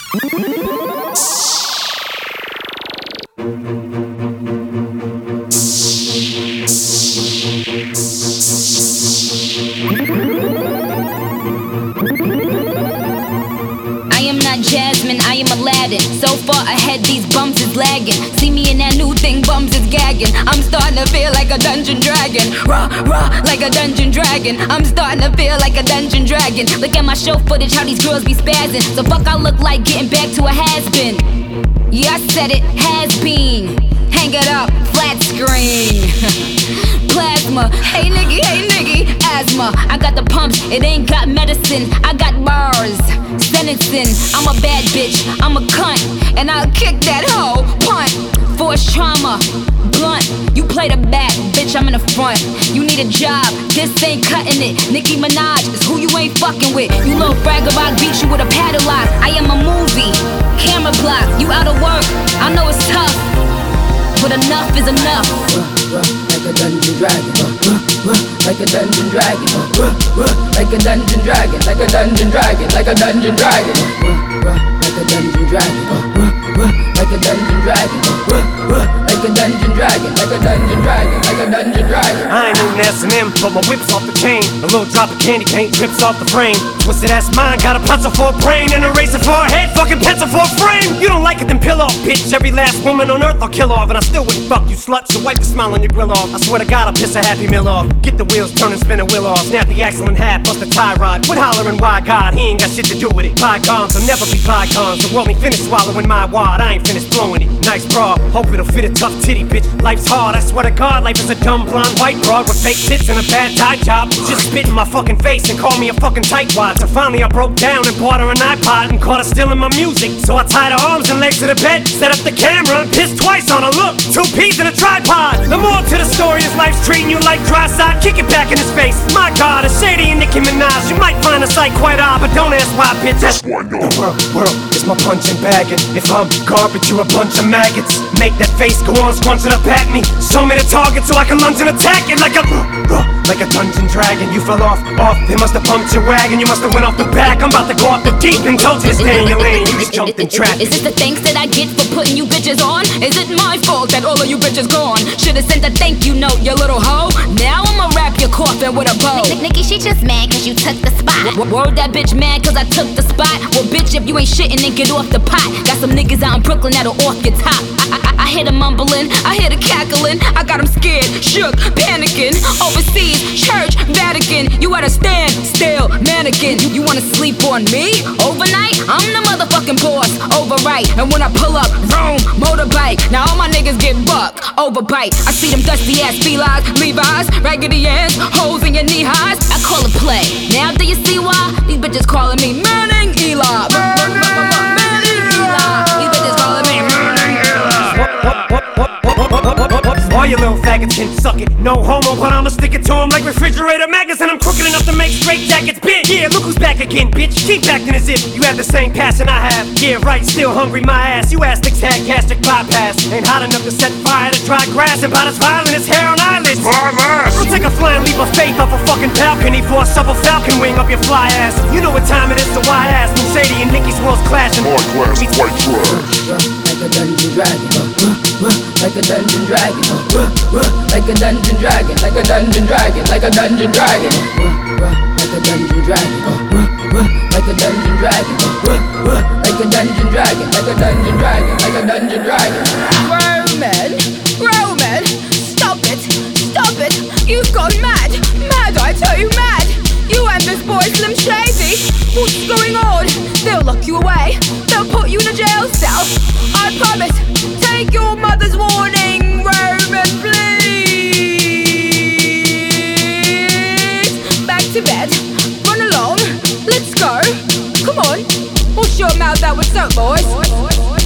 I am not Jasmine, I am Aladdin. So far ahead, these bums is lagging. See me in that new thing, bums is gagging. I'm starting to feel like a dungeon dragon. Raw, like a dungeon dragon. I'm starting to feel like a dungeon dragon. Look at my show footage, how these girls be spazzing. So fuck I look like getting back to a has-been. Yeah, I said it, has been. Hang it up, flat screen. Plasma, hey nigga, asthma. I got the pumps, it ain't got medicine. I got bars, sentencing. I'm a bad bitch, I'm a cunt, and I'll kick that hoe, punt. Force trauma, blunt. You play the back, bitch, I'm in the front. You need a job, this ain't cutting it. Nicki Minaj is who you ain't fucking with. You little bragger, I beat you with a paddle lock. I am a movie, camera block. You out of work, I know it's tough, but enough is enough. Like a dungeon dragon, like a dungeon dragon, like a dungeon dragon, like a dungeon dragon, like a dungeon dragon, like a dungeon dragon, like a dungeon dragon, like a dungeon dragon, like a dungeon dragon, like a dungeon dragon. I ain't no S&M, but my whip's off the chain. A little drop of candy paint drips off the frame. Twisted ass mind, got a pencil for a brain and a razor for a head, fucking pencil for a frame. You don't like it, then pill off, bitch. Every last woman on earth I'll kill off, and I still wouldn't fuck you, slut. So wipe the smile on your grill off. I swear to God, I'll piss a Happy Meal off. Get the wheels turning, spin a wheel off. Snap the axle in half, bust the tie rod. Quit hollering, why God? He ain't got shit to do with it. Bygones will never be bygones. The world ain't finished swallowing my wad. I ain't finished blowing it. Nice bra, hope it'll fit a tough titty, bitch. Life's hard, I swear to God, life is a dumb blonde white broad with fake tits and a bad tie job. Just spit in my fucking face and call me a fucking tightwad. So finally I broke down and bought her an iPod and caught her stealing my music. So I tied her arms and legs to the bed, set up the camera and pissed twice on her. Look, 2 peas in a tripod. The moral to the story is life's treating you like dry side. Kick it back in his face. My God, a shady and Nicki Minaj. You might find the sight quite odd, but don't ask why, bitch. That's why no. The world is my punching bag, and if I'm garbage, you're a bunch of maggots. Make that face go on, scrunching up at me. Show me the target so I can lunge and attack it like a dungeon dragon. You fell off. They must have pumped your wagon. You must have went off the back. I'm about to go off the deep and told you to stay in your lane. You just jumped in traffic. Is this the thanks that I get for putting you bitches on? Is it my fault that all of you bitches gone? Should've sent a thank you note, you little hoe. Now I'ma wrap your coffin with a bow. Nikki, she just mad cause you took the spot. Word that bitch mad cause I took the spot. Well bitch, if you ain't shitting then get off the pot. Got some niggas out in Brooklyn that'll off your top. I hear them mumbling, I hear the cackling. I got them scared, shook, panicking. Overseas, church, Vatican. You gotta stand still, mannequin. You wanna sleep on me? Overnight? I'm the motherfucking boss, overright. And when I pull up, vroom, motorbike. Now all my niggas get bucked, overbite. I see them dusty ass felines, Levi's, raggedy ass, holes in your knee highs. I call it play. Now do you see why? These bitches calling me Manning Eli. Manning Eli. These bitches calling me Manning Eli. All you little faggots can suck it. No homo, but I'ma stick it to them like refrigerator magnets. And I'm crooked enough to make straight jackets, bitch. Yeah, look who's back again, bitch. Keep acting as if you have the same passion I have. Yeah, right, still hungry, my ass. You astics had gastric bypass. Ain't hot enough to set fire to dry grass. About as violent as hair on eyelids. I'll take a flying leap of faith off a fucking balcony for a supple falcon wing up your fly ass. You know what time it is, so why ask? When Sadie and Nicki's world's clashing. Hard class, white trash. Like a dungeon dragon, like a dungeon dragon, like a dungeon dragon, like a dungeon dragon, like a dungeon dragon, like a dungeon dragon, like a dungeon dragon, like a dungeon dragon, like a dungeon dragon, like a dungeon dragon. Roman, stop it, you've gone mad, I tell you mad. You and this boy Slim Shady, what's going on? They'll lock you away, they'll put you in a jail cell. I promise, take your mother's warning, Roman, please. Back to bed, run along, let's go. Come on, wash your mouth out with soap, boys.